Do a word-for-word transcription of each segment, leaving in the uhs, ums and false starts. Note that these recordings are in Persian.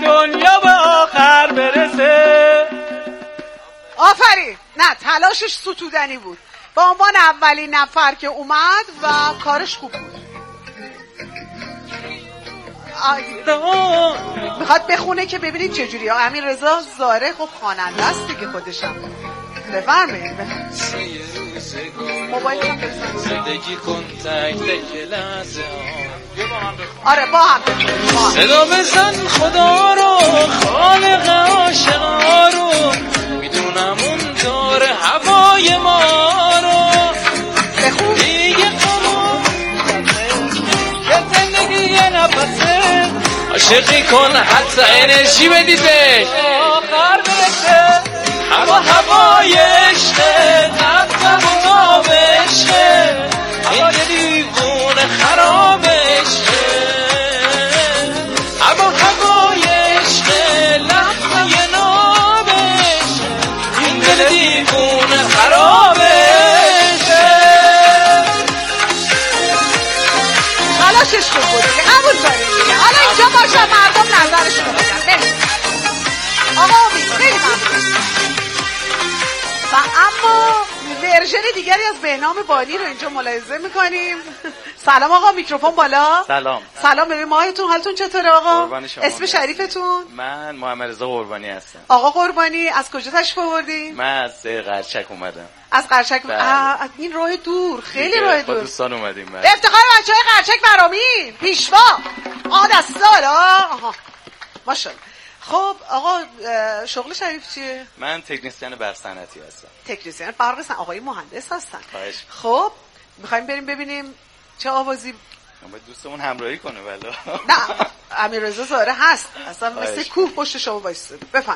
دنیا به آخر برسه. آفرین. نه تلاشش ستودنی بود، به عنوان اولین نفر که اومد و کارش خوب بود. میخواد بخونه که ببینید چجوری. امیر رضا زاره خب خواننده است دیگه خودشم. بفرمایید. موبایل هم بزن. زندگی کن تک تک لحظه. آره با هم صدا بزن خدا رو، خالق عاشقا رو، میدونم اون داره هوای ما رو. بخون دیگه قمون یه زندگی یه نفسه، عاشقی کن حتی انرژی بدید بهش آخر برسه. هوا هوای عشقه، قدم و تاب عشقه، این دیوونه خراب عشقه. هوا هوای عشقه، لحظه ناب عشقه، این دل دیوونه خراب عشقه. تلاشش خوب بود قبول داریم. حالا اینجا باشم مردم نظرشون رو بگن. بریم آقا امید خیلی ممنون. و اما ورژن دیگری از بهنام بانی رو اینجا ملاحظه میکنیم. سلام آقا، میکروفون بالا. سلام. سلام ببین ماهتون حالتون چطوره آقا؟ اسم من. شریفتون؟ من محمد رضا قربانی هستم. آقا قربانی از کجا تشریف آوردین؟ من از قرچک اومدم. از قرچک. این راه دور، خیلی راه دور. با دوستان اومدیم. به افتخار بچهای قرچک برامین پیشوا. آقا دستال آها. ماشاءالله. خب آقا شغل شریف چیه؟ من تکنسین برق صنعتی هستم. تکنسین برق صنعتی. آقای مهندس هستن. خواهش. خب میخوایم بریم ببینیم چه آوازی. باید دوستمون همراهی کنه ولی. نه امیررضا زاره هست اصلا مثل کوه پشت شما وایسه. بفهم.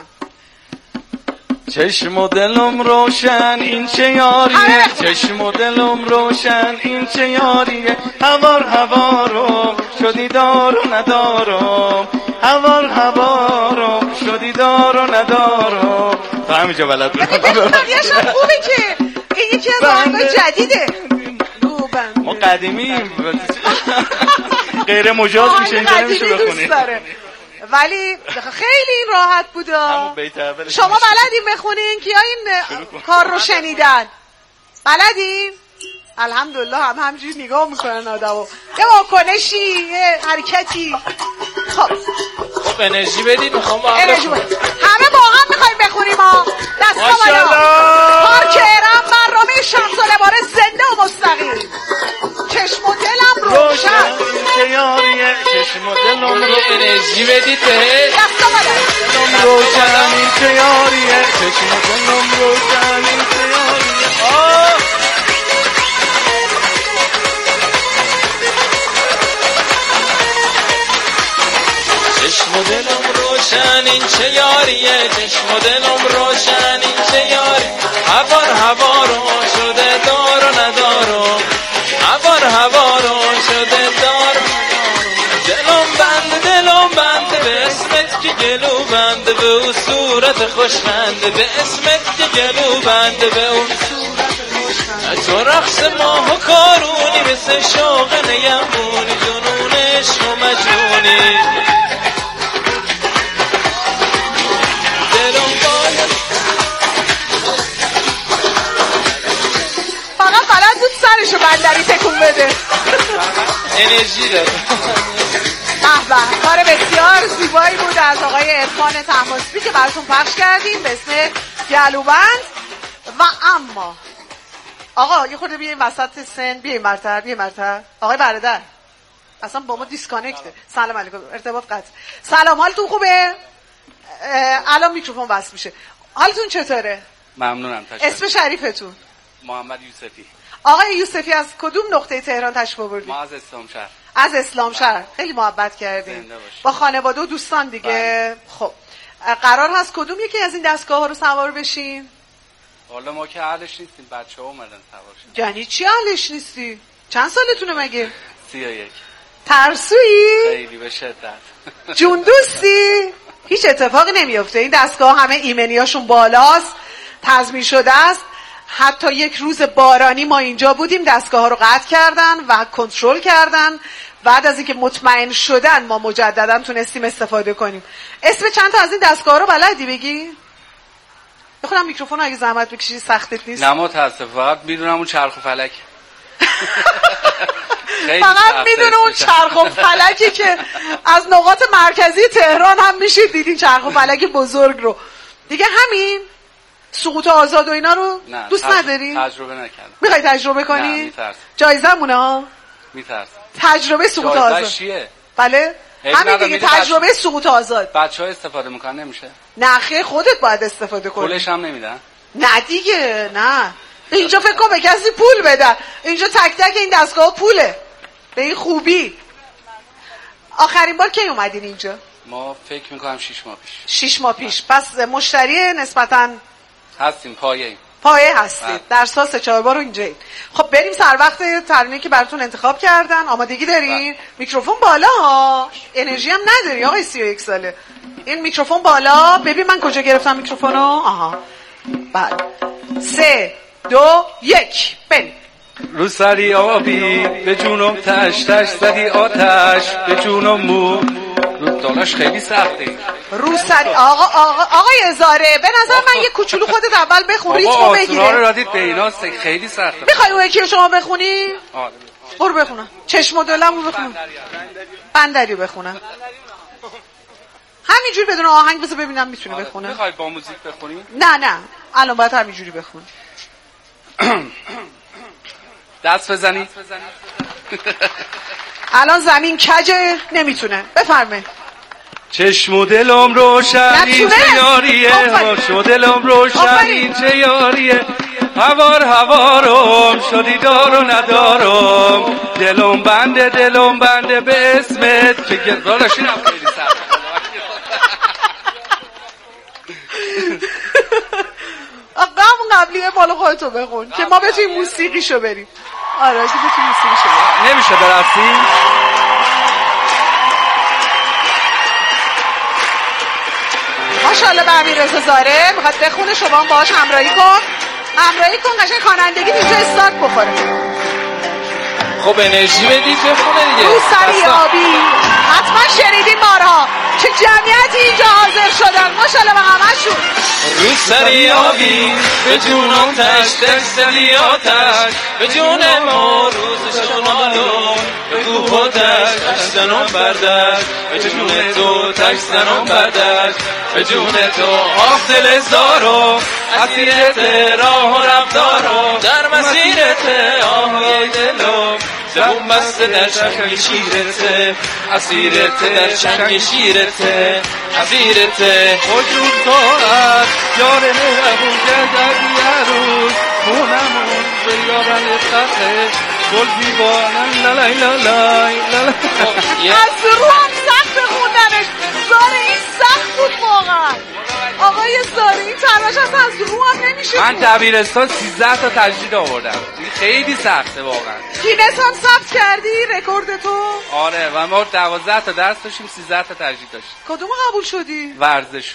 چشم و دلم روشن این چه یاریه، چشم و دلم روشن این چه یاریه، هوار هوارم شدی دار و ندارم، هوار هوارم شدی دار و ندارم. تا همینجا بلد بودم. بقیه‌اش هم خوبه که این یکی از آهنگای جدیده. ما قدیمی غیر مجاز میشه اینجا نمیشه بخونی. ولی خیلی این راحت بوده. شما بلدین بخونین که یا این کار رو شنیدن؟ بلدین؟ الحمدلله هم همجوری نگاه میکنن آدمو. یه واکنشی، یه حرکتی. خب خب انرژی بدید میخوام با هم بخونیم. همه با هم میخوایم بخونیم ها. دستا بالا. پارک ارم برنامه شمس و لباره زنده و مستقیم. چشم و دلم روشن چه یاریه، چشم و دلم رو انرژی بدید به دستا بالا. روشن این چه یاریه، چشم و دلم روشن این چه یاریه. آه چشم و دلم روشن این چه یاریه، چشم و دلم روشن این چه یاری، هوار هوارو شده دار و ندارم، هوار هوارو شده دار و ندارم. دلم بند دلم بند به اسمت که گلو بند به اون صورت خوشخند، به اسمت که گلو بند به اون تو رقص ماه و کارونی مثل شوق نیمونی، جنون عشق و مجنونی. فقط بلد بود سرشو بندری تکون بده. انرژی داره. به به کار بسیار زیبایی بود از آقای عرفان طهماسبی که براتون پخش کردیم به اسم گلوبند. و اما آقا یه خورده بیاین وسط سن، بیاین مرتر بیاین مرتر. آقای برادر اصلا با ما دیسکانکته. سلام علیکم، ارتباط قطع. سلام، حالتون خوبه؟ الان میکروفون وصل میشه. حالتون چطوره؟ ممنونم. تشکر. اسم شریفتون؟ محمد یوسفی. آقای یوسفی از کدوم نقطه تهران تشریف آوردید؟ ما از اسلام شهر. از اسلام شهر. خیلی محبت کردیم با خانواده و دوستان دیگه. بله. خب قرار هست کدوم یکی از این دستگاه ها رو سوار بشین؟ والا ما که اهلش نیستیم، بچه ها اومدن سوار شدن. یعنی چی اهلش نیستی؟ چند سالتونه مگه؟ سی و یک. ترسویی؟ خیلی به شدت. جون دوستی؟ هیچ اتفاقی نمیفته. این دستگاه همه ایمنی هاشون بالاست، تضمین شده است. حتی یک روز بارانی ما اینجا بودیم، دستگاه ها رو قطع کردن و کنترل کردن بعد از اینکه مطمئن شدن ما مجددا تونستیم استفاده کنیم. اسم چند تا از این دستگاه رو بلدی بگی؟ بخونم میکروفون اگه زحمت بکشی سختت نیست. نه متاسف، فقط میدونم اون چرخ و فلک. فقط میدونه اون چرخ و فلکی که از نقاط مرکزی تهران هم میشه دیدین، چرخ و فلک بزرگ رو. دیگه همین سقوط آزاد و اینا رو نه، دوست تجربه نداری؟ تجربه نکردم. میخوای تجربه کنی؟ نه میترسم. جایزه مونه ها؟ میترسم. تجربه سقوط آزاد. جایزه چیه؟ بله؟ همین دیگه تجربه سقوط آزاد. بچه‌ها استفاده میکنن نمیشه؟ نه خیر، خودت باید استفاده کنی. پولش هم نمیدن؟ نه دیگه، نه. اینجا فکر کن به کسی پول بدن. اینجا تک تک این دستگاه پوله. به این خوبی. آخرین بار کی اومدین اینجا؟ ما فکر میکنم شیش ماه پیش. شیش ماه پیش. پس مشتری نسبتاً هستیم، پایه پایه هستید. در سال سه چهار بار اینجایید. خب بریم سر وقت ترانه‌ای که براتون انتخاب کردن. آمادگی دارین؟ میکروفون بالا ها. انرژی هم نداری آقای سی و یک ساله. این میکروفون بالا. ببین من کجا گرفتم میکروفونو؟ آها. بله. سه دو یک بریم. رو سری آبی به جونم تش تش زدی آتش به جونم مو. رو دالاش خیلی سخته. رو سری آقا آقا آقای ازاره به نظر من یه کوچولو خودت اول بخون ریتمو بگیره. بابا را دید به اینا خیلی سخته. میخوای اون یکی شما بخونی؟ آره. برو بخونم. چشم و دلمو بخونم. بندری بخونم. همینجوری بدون آهنگ بذار ببینم میتونه آره. بخونه. میخوای با موزیک بخونی؟ نه نه الان باید همینجوری بخون. دست بزنی. الان زمین کجه نمیتونه. بفرمایید. چشم و دلم روشن این چه یاریه، چشم و دلم روشن این چه یاریه، هوار هوارم شدی دار و ندارم، دلم بنده دلم بنده به اسمت که گردالشی نم خیلی سر. همون قبلیه مال خودتو بخون که ما بتونیم موسیقیشو بریم. آره که بتونیم موسیقیشو بریم. نمیشه برسیم. ماشاءالله به امیررضا زاره میخواد بخونه، شما هم باهاش همراهی کن. همراهی کن قشنگ خوانندگی اینجا استارت بخوره. خب انرژی بدید بخونه دیگه. رو سری آبی حتما شنیدین بارها چه جمعیتی اینجا حاضر شدن. ماشاءالله به همشون. رو سری آبی به جونم تش تش زدی آتش به جون ما روز شمالون به کوه و دشت تش زنم بردش به جون تو تش زنم بردش به جون تو حاصل زارو اسیرت راه و رفتارو در مسیرت آهوی دلو زبون بسته در چنگ شیرته اسیرت در چنگ شیرته اسیرته وجود دارد یار مهربون که در بیاروز خونمون به یارن خطه گل دیوانن لالای لالای لالای. از رو هم سخت خوندنش. زاره این سخت بود واقعا. آقای زاره این تلاش اصلا از رو هم نمیشه. من دبیرستان سیزده تا تجدید آوردم. خیلی سخته واقعا. گینس هم ثبت کردی رکورد تو؟ آره و ما دوازده تا درس داشتیم سیزده تا تجدید داشتیم. کدوم قبول شدی؟ ورزش.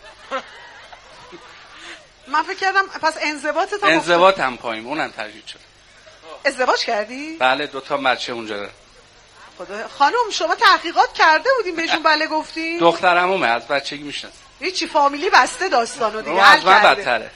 من فکر کردم پس انضباط تا انضباط هم پاییم اونم تجدید شد. ازدواج کردی؟ بله دوتا بچه اونجا داره. خدا خانم شما تحقیقات کرده بودیم بهشون بله گفتین؟ دخترم اومه از بچگی میشناسه. هیچی فامیلی بسته داستانو دیگه. از من بدتره.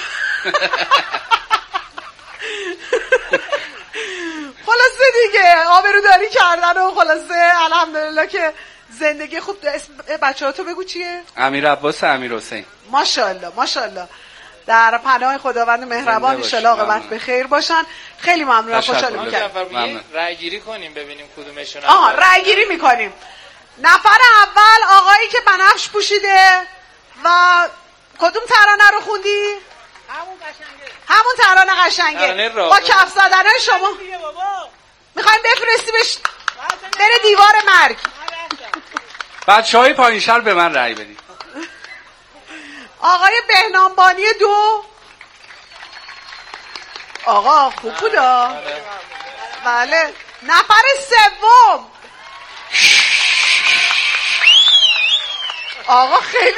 خلاصه دیگه آبروداری کردن و خلاصه الحمدلله که زندگی خوب. اسم بچه‌هاتو بگو چیه؟ امیر عباس امیر حسین. ماشاءالله ماشاءالله در پناه خداوند مهربان ان شاء الله عاقبت به خیر باشن. خیلی ممنونم خوشحالم کردم. رای گیری کنیم ببینیم کدومشون. آها رای گیری میکنیم. نفر اول آقایی که بنفش پوشیده و کدوم ترانه رو خوندی؟ همون قشنگه. همون ترانه قشنگه با کف زدنای شما. میخوایم بفرستیمش بره دیوار مرگ. بچه های پایین شهر به من رأی بدید. آقای بهنامبانی دو. آقا خوب بودا. بله نفر سوم آقا خیلی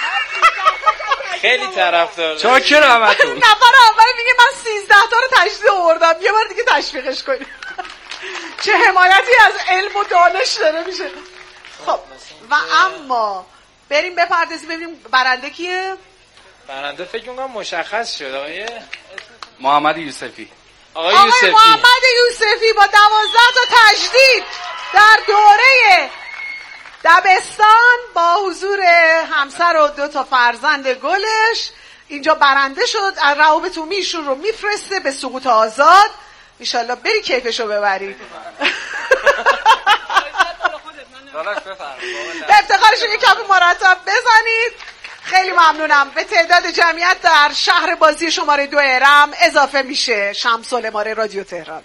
خیلی طرفدار. چاکر همتون. نفر اول میگه من سیزده تا رو تشدید آوردم. یه بار دیگه تشویقش کنیم. چه حمایتی از علم و دانش داره میشه. خب و اما بریم بپردازیم ببینیم برنده کیه. برنده فکر می‌کنم مشخص شد. آقای محمد یوسفی. آقای, آقای یوسفی. محمد یوسفی با دوازده تا تجدید در دوره دبستان با حضور همسر و دو تا فرزند گلش اینجا برنده شد. از روابط عمومی ایشون رو میفرسته به سقوط آزاد. انشالله بری کیفشو ببری. به افتخارشون یک کف مرتب بزنید. خیلی ممنونم. به تعداد جمعیت در شهر بازی شماره دو ارم اضافه میشه شمس العماره رادیو تهران.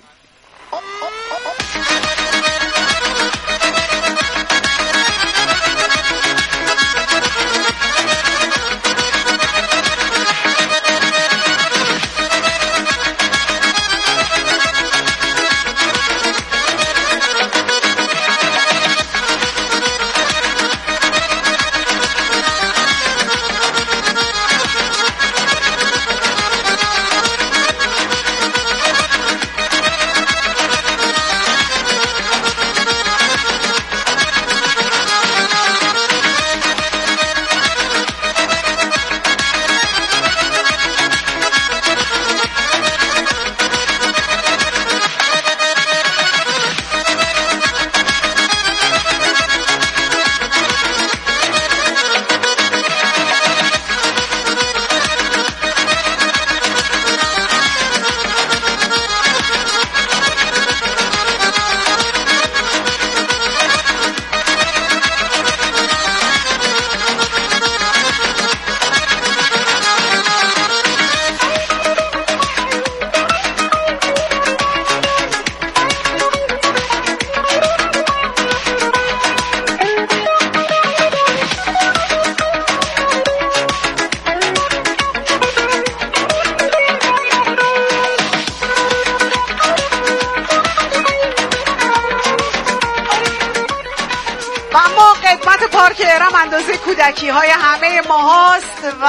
کودکی های همه ما هست و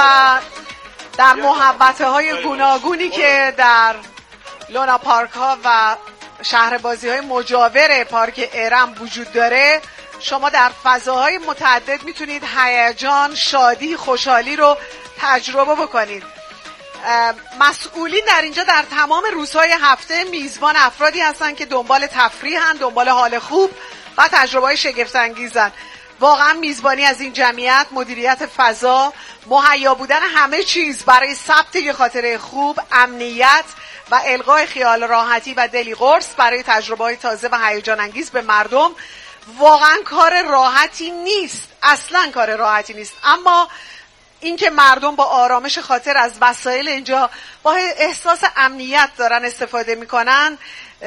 در محبته های گوناگونی که در لونا پارک ها و شهر بازی های مجاور پارک ارم وجود داره، شما در فضاهای متعدد میتونید هیجان، شادی، خوشحالی رو تجربه بکنید. مسئولین در اینجا در تمام روزهای هفته میزبان افرادی هستن که دنبال تفریحن، دنبال حال خوب و تجربه های شگفت انگیزن. واقعا میزبانی از این جمعیت، مدیریت فضا، مهیا بودن همه چیز برای ثبت یه خاطره خوب، امنیت و القای خیال راحتی و دلی قرص برای تجربه های تازه و هیجان انگیز به مردم واقعا کار راحتی نیست. اصلا کار راحتی نیست. اما اینکه مردم با آرامش خاطر از وسایل اینجا با احساس امنیت دارن استفاده میکنن،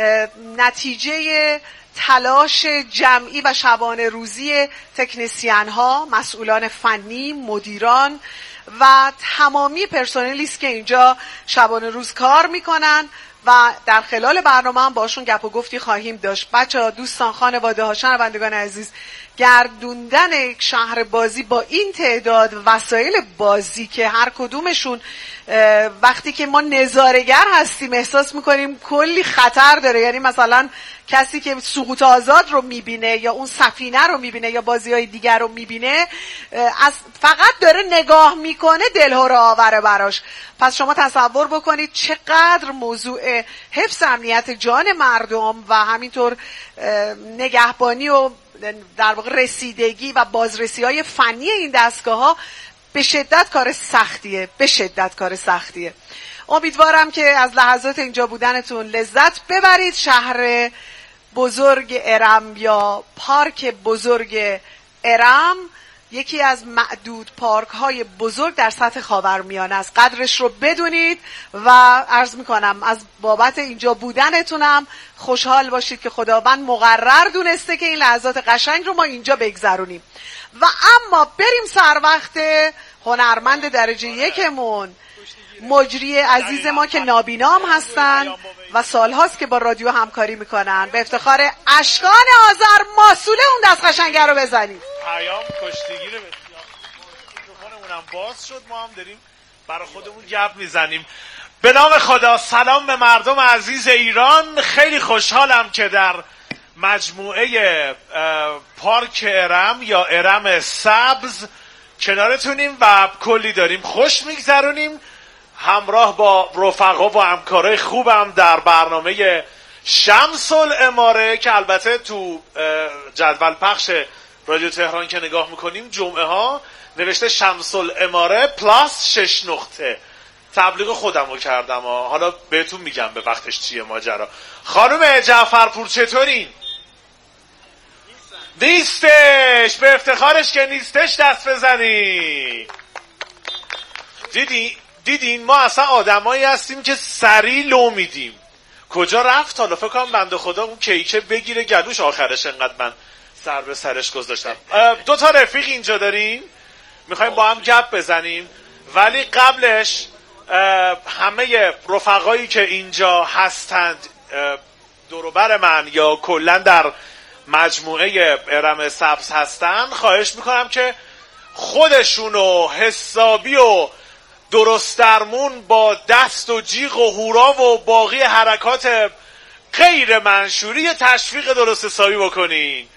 نتیجه تلاش جمعی و شبانه روزی تکنسین ها، مسئولان فنی، مدیران و تمامی پرسنلی است که اینجا شبانه روز کار میکنن و در خلال برنامه هم باشون گپ و گفتی خواهیم داشت. بچه‌ها، دوستان، خانواده ها، شنوندگان عزیز، گردوندن یک شهر بازی با این تعداد وسایل بازی که هر کدومشون وقتی که ما نظاره‌گر هستیم احساس میکنیم کلی خطر داره، یعنی مثلا کسی که سقوط آزاد رو میبینه یا اون سفینه رو میبینه یا بازی‌های دیگر رو میبینه، از فقط داره نگاه میکنه دلهره آوره براش. پس شما تصور بکنید چقدر موضوع حفظ امنیت جان مردم و همینطور نگهبانی و در واقع رسیدگی و بازرسی های فنی این دستگاه ها به شدت کار سختیه، به شدت کار سختیه. امیدوارم که از لحظات اینجا بودنتون لذت ببرید. شهر بزرگ ارم یا پارک بزرگ ارم یکی از معدود پارک های بزرگ در سطح خاورمیانه است. قدرش رو بدونید و عرض میکنم از بابت اینجا بودنتونم خوشحال باشید که خداوند مقرر دونسته که این لحظات قشنگ رو ما اینجا بگذرونیم. و اما بریم سر وقت هنرمند درجه یکمون، مجری عزیز ما که نابینام هستن و سالهاست که با رادیو همکاری میکنن. به افتخار اشکان آذر ماسوله اون دست قشنگه رو بزنید. پیام کشتیگیر بسیار. میکروفونمون هم باز شد، ما هم داریم برای خودمون گپ میزنیم. به نام خدا، سلام به مردم عزیز ایران. خیلی خوشحالم که در مجموعه پارک ارم یا ارم سبز کنارتونیم و کلی داریم خوش میگذرونیم همراه با رفقا و همکارای خوبم در برنامه شمس العماره که البته تو جدول پخش رادیو تهران که نگاه میکنیم جمعه ها نوشته شمس العماره پلاس شش نقطه. تبلیغ خودم رو کردم ها. حالا بهتون میگم به وقتش چیه ماجرا. خانم جعفرپور چطورین؟ نیستش. به افتخارش که نیستش دست بزنی. دیدی دیدین ما اصلا آدمایی هستیم که سری لو میدیم. کجا رفت حالا؟ فکر کنم بنده خدا اون کیکه بگیره گلوش آخرش. انقدر من سر به سرش گذاشتم. دو تا رفیق اینجا داریم میخوایم با هم گپ بزنیم ولی قبلش همه رفقایی که اینجا هستند دوروبر من یا کلا در مجموعه ارم سبز هستن خواهش میکنم که خودشونو حسابی و درست درمون با دست و جیغ و هورا و باقی حرکات غیر منشوری تشویق درست حسابی بکنین.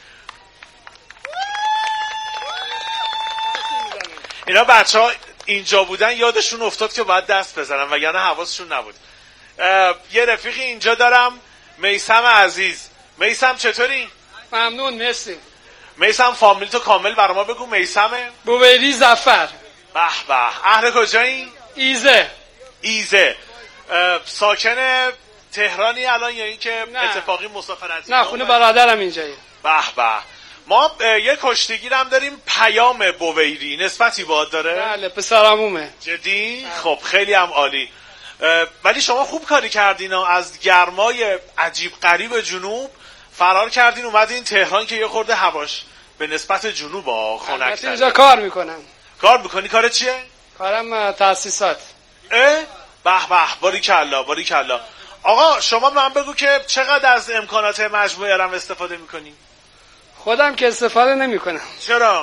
اینا بچه ها اینجا بودن یادشون افتاد که باید دست بزنن وگرنه حواسشون نبود. یه رفیقی اینجا دارم میثم عزیز. میثم چطوری؟ ممنون مرسی. میثم فامیل تو کامل برای ما بگو. میثم بویری ظفر. به به. اهل کجایی؟ ایزه. ایزه. ساکن تهرانی الان یا این که اتفاقی مسافرتی؟ نه خونه برادرم اینجایی. به به. ما یه کشتیگیرم داریم پیام بویری. نسبتی باهات داره؟ بله پسرعمومه. جدی؟ خب خیلی هم عالی. ولی شما خوب کاری کردین از گرمای عجیب غریب جنوب فرار کردین اومدین تهران که یه خورده هواش به نسبت جنوب ها خنک‌تره. اینجا کار میکنم. کار میکنی؟ کار چیه؟ کارم تاسیسات. اه؟ به به. باریکلا باریکلا. آقا شما من بگو که چقدر از امکانات مجموعه ارم استفاده میکنی؟ خودم که استفاده نمیکنم. چرا؟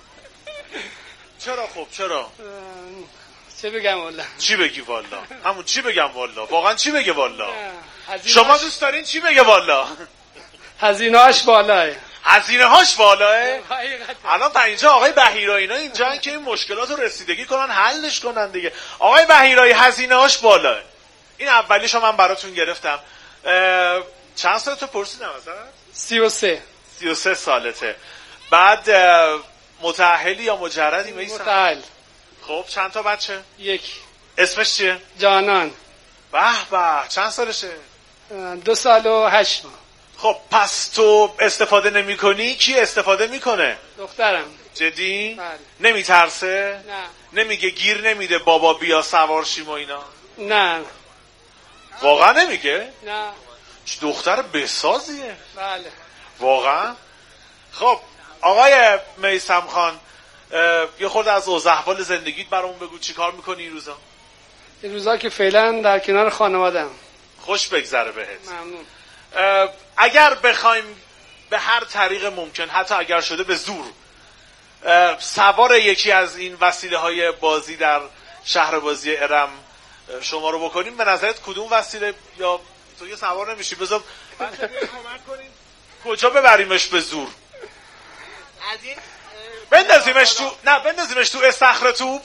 چرا خب چرا؟ چه بگم والا؟ چی بگی والا؟ همون چی بگم والا؟ واقعا چی بگه والا؟ شما دوست دارین چی بگه والا؟ هزینه هاش بالاه. هزینه هاش بالاه؟ الان تا اینجا آقای بهیرایی اینا اینجا که این مشکلات رو رسیدگی کنن حلش کنن دیگه. آقای بهیرایی هزینه هاش بالاه. این اولیشو من براتون گرفتم. چند سالته پرسیدم ازت؟ سی و سه. سی و سه سالته. بعد متأهلی یا مجردی میسن؟ متأهل. خب چند تا بچه؟ یک. اسمش چیه؟ جانان. به به. چند سالشه؟ دو سال و هشت ماه. خب پس تو استفاده نمی کنی کی استفاده میکنه؟ دخترم. جدی؟ بله. نمیترسه؟ نه. نمیگه گیر نمیده بابا بیا سوار شیم و اینا؟ نه. واقعا نمیگه؟ نه. چه دختر بسازیه؟ بله. واقعا؟ خب آقای میثم خان یه خورده از اوضاع احوال زندگیت برامون بگو. چی کار میکنی این روزا؟ این روزا که فعلا در کنار خانواده‌ام. خوش بگذره بهت. ممنون. اگر بخوایم به هر طریق ممکن حتی اگر شده به زور سوار یکی از این وسیله های بازی در شهر بازی ارم شما رو بکنیم به نظرت کدوم وسیله؟ یا تو یه سوار نمیشی بذار بچه بیا کمک کنیم کجا ببریمش به زور؟ از این بندازیمش تو نه بندازیمش تو استخر توپ.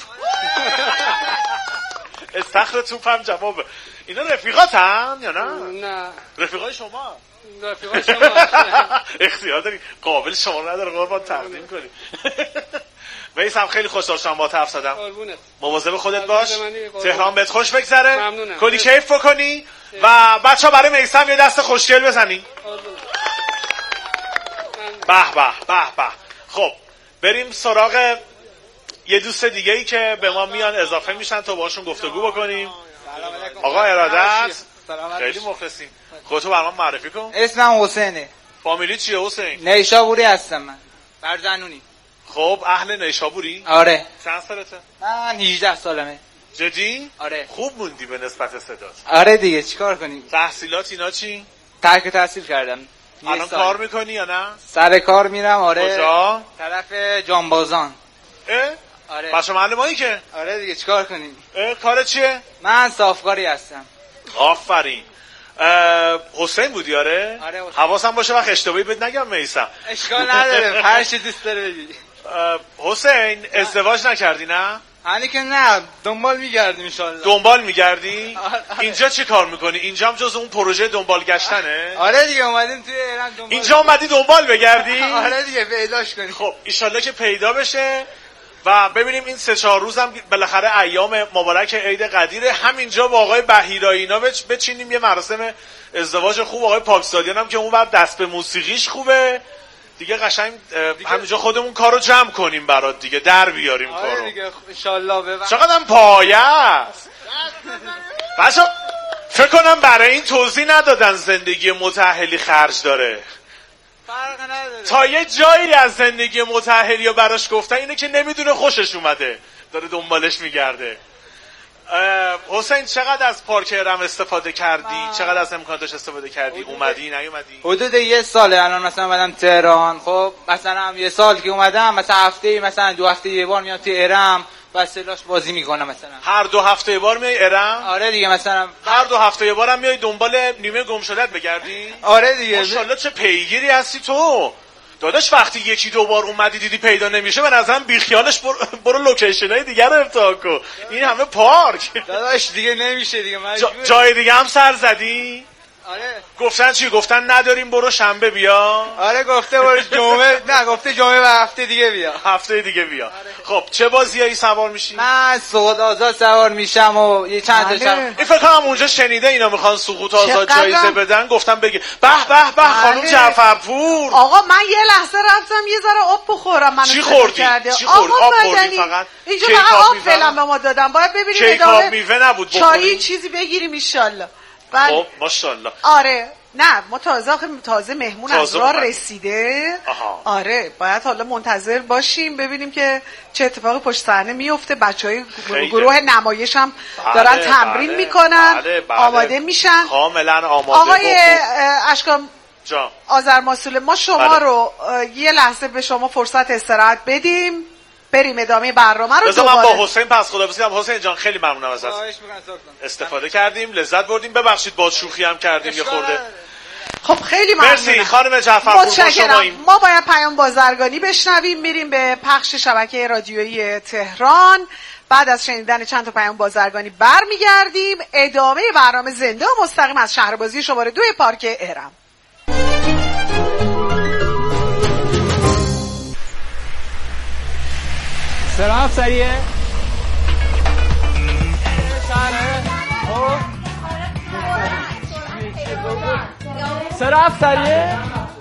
استخر توپ هم جوابه. اینا رفیقاتن یا نه؟ نه. رفیقای شما؟ رفیقای شما. اختیار داری. قابل شما نداره قربان تقدیم کنی. میثم خیلی خوشحال شدم با حرف زدم. قربونت. مواظب خودت باش. تهران بهت خوش بگذره. ممنونم. کلی کیف بکنی و بچه‌ها برای میثم یه دست خوشگل بزنی. به به به به. خب بریم سراغ یه دوست دیگه ای که به ما میان اضافه میشن تا باشون گفتگو بکنیم. آقا ارادت خیلی مخلصیم. خودتو برام معرفی کن. اسمم حسینه. فامیلی چیه حسین؟ نیشابوری هستم من. برزنونی. خب اهل نیشابوری؟ آره. چند سالته؟ من هجده سالمه. جدی؟ آره. خوب موندی به نسبت صدات. آره دیگه چیکار کنیم؟ تحصیلات اینا چی؟ ترک تحصیل کردم. الان کار میکنی یا نه؟ سر کار میرم. آره. کجا؟ طرف جانبازان. اه؟ آره. بچه محل مایی که؟ آره دیگه چیکار کنیم؟ اه کار چیه؟ من صافکاری هستم. آفرین. حسین بودی آره؟ آره حسین. حواسم باشه وقت اشتباهی بهت نگم میسم. اشکال نداره هر چی دوست داره بگی. حسین ازدواج نکردی نه؟ هنی که نه دنبال میگردیم ان شاء الله. دنبال میگردی؟ اینجا چی کار میکنی؟ اینجا هم جز اون پروژه دنبال گشتنه؟ آره دیگه اومدیم توی ایران دنبال. اینجا اومدی دنبال بگردی؟ آره دیگه پیداش کنی. خب ایشالله که پیدا بشه و ببینیم این سه چهار روزم بالاخره ایام مبارک عید قدیره، همینجا با آقای بهیرایی اینا بچینیم یه مراسم ازدواج خوب. آقای پاکستادیان هم که اون بعد دست به موسیقیش خوبه دیگه، قشنگ همینجا خودمون کارو جمع کنیم برات دیگه، در بیاریم آره کارو دیگه ان شاء الله. ببین چقدرم پایه است بچا. فکر کنم برای این توضیح ندادن زندگی متأهلی خرج داره. فرق نداره. تا یه جایی از زندگی متأهلی رو براش گفتن اینه که نمیدونه خوشش اومده، داره دنبالش میگرده. حسین چقدر از پارک ارم استفاده کردی؟ چقدر از امکاناتش استفاده کردی؟ اومدی نیومدی؟ حدود یه ساله الان مثلا اومدم تهران. خب مثلا هم یه سال که اومدم مثلا هفته مثلا دو هفته یه بار میام توی ارم و سلاش بازی میکنم مثلا. هر دو هفته یه بار میای ارم؟ آره دیگه مثلا هر دو هفته یه بارم میای دنبال نیمه گم شدت بگردی؟ آره دیگه. ماشاءالله چه پیگیری هستی تو. داداش وقتی یکی دو بار اومدی دیدی پیدا نمیشه به نظرم بیخیالش برو, برو لوکیشنای دیگر رو ابتدا کن. این همه پارک داداش دیگه نمیشه دیگه جا جای دیگه هم سر زدی؟ آره. گفتن چی؟ گفتن نداریم برو شنبه بیا. آره گفته برو جمعه نه گفته جمعه و هفته دیگه بیا. هفته دیگه بیا. آره. خب چه بازیایی سوار میشی؟ من سقوط آزاد سوار میشم و یه چند تا شب. این فکر کنم اونجا شنیده اینا میخوان سقوط آزاد جایزه بدن، گفتم بگی به به به خانم جعفرپور. آقا من یه لحظه رفتم یه ذره آب بخورم. منو چی خوردی؟ چی خوردی؟ آب خوردی فقط؟ اینجا فقط آب فعلا به ما دادن. باید ببینیم ادامه میوه نبود بخوری؟ چایی چیزی بگیریم ان شاء الله. خب ماشاءالله. آره نه ما تازه تازه مهمون از راه رسیده. آها. آره باید حالا منتظر باشیم ببینیم که چه اتفاقی پشت صحنه میفته. بچهای گروه نمایش هم دارن بله، تمرین بله، میکنن بله، بله. آماده میشن کاملا آماده. آقای اشکان جان آذرماسول ما شما بله. رو یه لحظه به شما فرصت استراحت بدیم بریم ادامه برنامه رو دوباره. من با حسین پس خداحافظی کنم. حسین جان خیلی ممنونم ازت. استفاده کردیم، لذت بردیم. ببخشید با شوخی هم کردیم یه خورده. خب خیلی ممنونم. مرسی خانم جعفرپور. متشکرم. ما باید پیام بازرگانی بشنویم، میریم به پخش شبکه رادیویی تهران. بعد از شنیدن چند تا پیام بازرگانی برمیگردیم ادامه برنامه زنده و مستقیم از شهربازی شماره دو پارک ارم. سرعت سریعه سرعت سریعه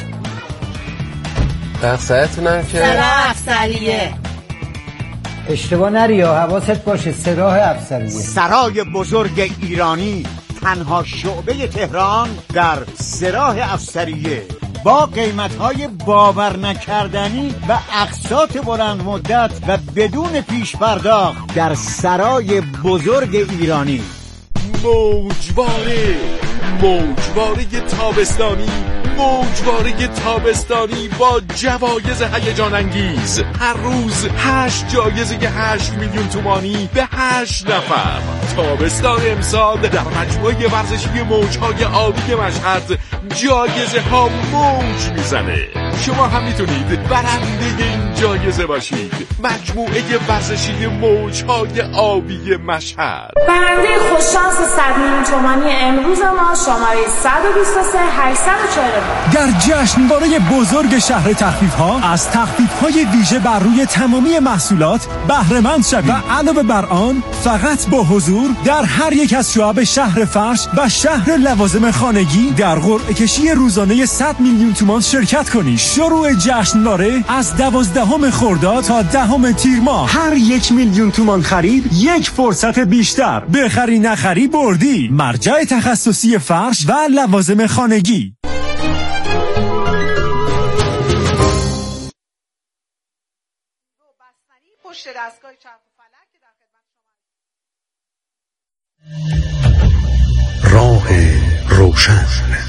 بخصایتونم که سراح افسریه. اشتباه نری ها، حواست باشه. سراح افسریه، سرای بزرگ ایرانی، تنها شعبه تهران در سراح افسریه با قیمت‌های باور نکردنی و اقساط بلند مدت و بدون پیش پرداخت در سرای بزرگ ایرانی. موجواره موجواره تابستانی موجواره تابستانی با جوایز هیجان انگیز. هر روز هشت جایزه هشت میلیون تومانی به هشت نفر. تابستان امسال در مجموعه ورزشی موجهای آبی مشهد جایزه ها موج میزنه. شما هم میتونید برنده این جایزه باشید. مجموعه ورزشی موجهای آبی مشهد. برنده خوششانس صد میلیون تومانی امروز ما شماره صد و بیست و سه هشتصد و چهل و نه. در جشنواره بزرگ شهر تخفیف ها از تخفیف های ویژه بر روی تمامی محصولات بهره مند شوید و علاوه بر آن فقط با حضور در هر یک از شعب شهر فرش و شهر لوازم خانگی در قرعه کشی روزانه صد میلیون تومان شرکت کنید. شروع جشنواره از دوازدهم خرداد تا دهم تیر ماه. هر یک میلیون تومان خرید یک فرصت بیشتر. بخری نخری بردی. مرجع تخصصی فرش و لوازم خانگی. پشت دستگاه چرخ و فلک که در خدمت شما. راه روشن.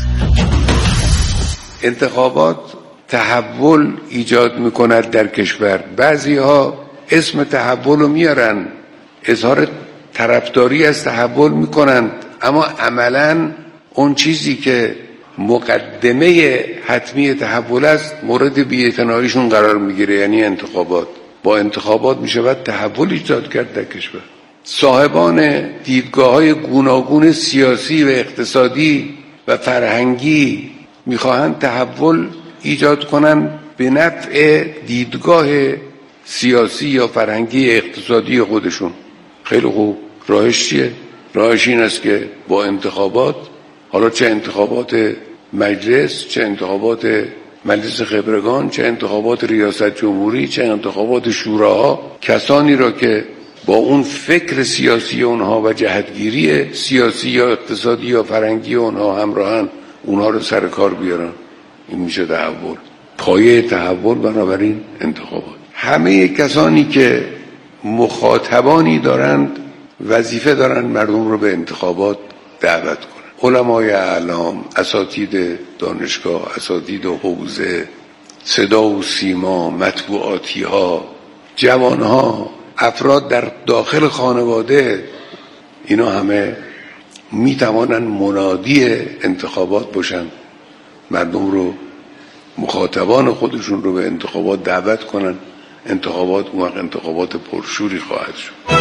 انتخابات تحول ایجاد میکند در کشور. بعضی ها اسم تحول رو میارن، اظهار طرفداری از تحول میکنند، اما عملاً اون چیزی که مقدمه حتمی تحول است مورد بی‌اعتناییشون قرار میگیره، یعنی انتخابات. با انتخابات میشود تحول ایجاد کرد در کشور. صاحبان دیدگاه‌های گوناگون سیاسی و اقتصادی و فرهنگی میخواهند تحول ایجاد کنند به نفع دیدگاه سیاسی یا فرهنگی اقتصادی خودشون. خیلی خوب، راهش چیه؟ راهش این است که با انتخابات، حالا چه انتخابات مجلس، چه انتخابات مجلس خبرگان، چه انتخابات ریاست جمهوری، چه انتخابات شوراها، کسانی را که با اون فکر سیاسی اونها و جهتگیری سیاسی یا اقتصادی یا فرهنگی اونها همراهن، اونها رو سر کار بیارن. این میشه تحول. پایه تحول بنابراین انتخابات. همه کسانی که مخاطبانی دارند وظیفه دارند مردم رو به انتخابات دعوت کنند. علمای اعلام، اساتید دانشگاه، اساتید حوزه، صدا و سیما، مطبوعاتی ها، جوان ها، افراد در داخل خانواده، اینا همه می توانند منادی انتخابات باشن، مردم رو، مخاطبان خودشون رو به انتخابات دعوت کنن. انتخابات اون وقت انتخابات پرشوری خواهد شد.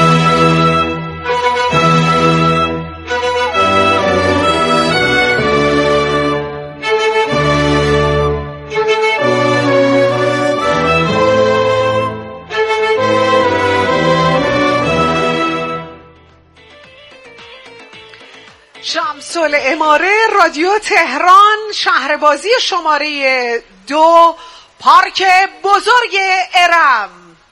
شمس العماره، رادیو تهران، شهربازی شماره دو، پارک بزرگ ارم.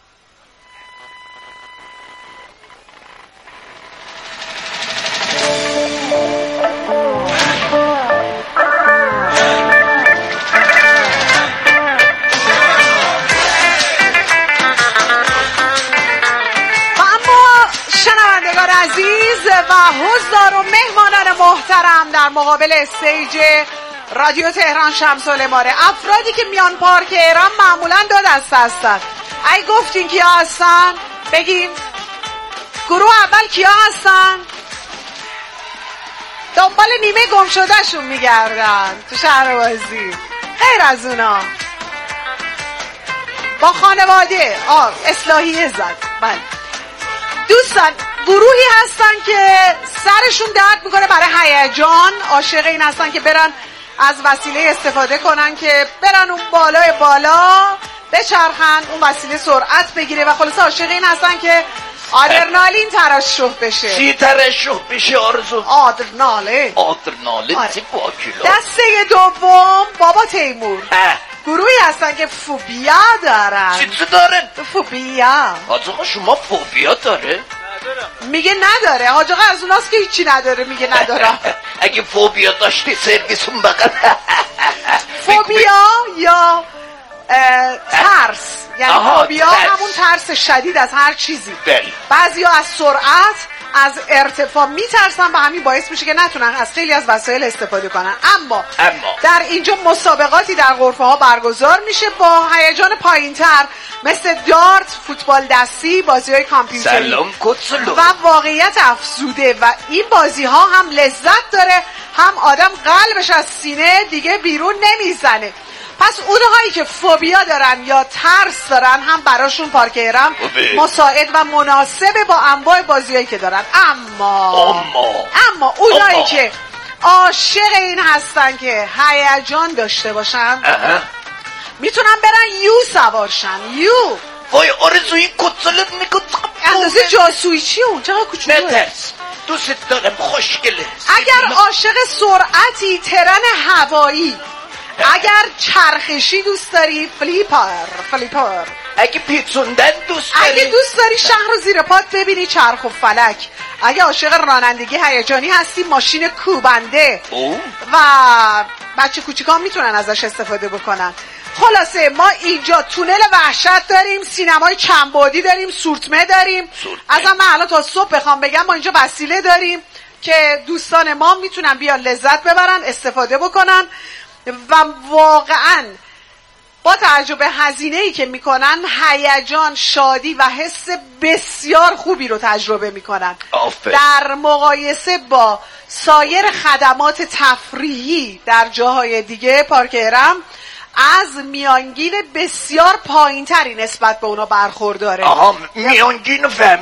عزیز و حضار و مهمانان محترم، در مقابل استیج رادیو تهران شمس العماره، افرادی که میان پارک ارم معمولا دو دسته هستن. ای گفتین کیا هستن؟ بگین. گروه اول کیا هستن؟ دنبال نیمه گم شده شون میگردن تو شهربازی. خیر از اونا با خانواده آه اصلاحیه زد. بله دوستان، گروهی هستن که سرشون درد میکنه برای هیجان، عاشق این هستن که برن از وسیله استفاده کنن که برن اون بالای بالا بچرخن، اون وسیله سرعت بگیره و خلاص عاشق این هستن که آدرنالین ترشح بشه. چی ترشح بشه آرزو؟ آدرنالین. آدرنالین آره. چی با کیلو؟ دسته دوم بابا تیمور، گروهی هستن که فوبیا دارن. چی چی دارن؟ فوبیا. حاج آقا شما فوبیا داره؟ میگه نداره. حاج آقا از اوناست که هیچی نداره میگه ندارم. اگه فوبیا داشتی سرویسون بغل. فوبیا یا ترس، یعنی فوبیا همون ترس شدید از هر چیزی. بعضیا از سرعت، از ارتفاع میترسن و همین باعث میشه که نتونن از خیلی از وسایل استفاده کنن. اما, اما در اینجا مسابقاتی در غرفه ها برگزار میشه با هیجان پایینتر، مثل دارت، فوتبال دستی، بازی های کامپیوتری و واقعیت افزوده. و این بازی ها هم لذت داره، هم آدم قلبش از سینه دیگه بیرون نمیزنه. پس اونهایی که فوبیا دارن یا ترس دارن هم براشون پارک ارم مساعد و مناسبه با انواع بازیایی که دارن. اما اما, اما اونهایی اما. که عاشق این هستن که هیجان داشته باشن میتونن برن یو سوارشن. یو وای آرزو این کتسلت میکن اندازه جاسویی چیه اون؟ چقدر کوچولوه؟ نترس، دوست دارم، خوشگله. اگر عاشق سرعتی، ترن هوایی، اگر چرخشی دوست داری، فلیپر فلیپر اگه پیچوندن دوست داری، اگه دوست داری شهر رو زیر پات ببینی، چرخ و فلک. اگه عاشق رانندگی هیجانی هستی، ماشین کوبنده او. و بچه کوچیکان میتونن ازش استفاده بکنن. خلاصه ما اینجا تونل وحشت داریم، سینمای چند بعدی داریم، سورتمه داریم. ازم من الان تا صبح بخوام بگم ما اینجا وسیله داریم که دوستان ما میتونن بیان لذت ببرن، استفاده بکنن و واقعا با توجه به هزینه‌ای که میکنن هیجان، شادی و حس بسیار خوبی رو تجربه میکنن در مقایسه با سایر خدمات تفریحی در جاهای دیگه. پارک ارم از میانگین بسیار پایینتری نسبت به اونا برخورداره. آها میانگین فهمیدم.